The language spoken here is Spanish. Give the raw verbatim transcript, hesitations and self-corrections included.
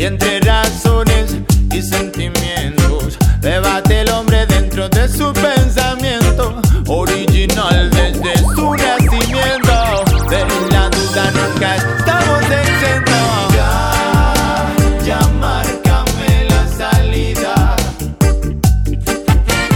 entre razones y sentimientos, debate el hombre dentro de su pecho.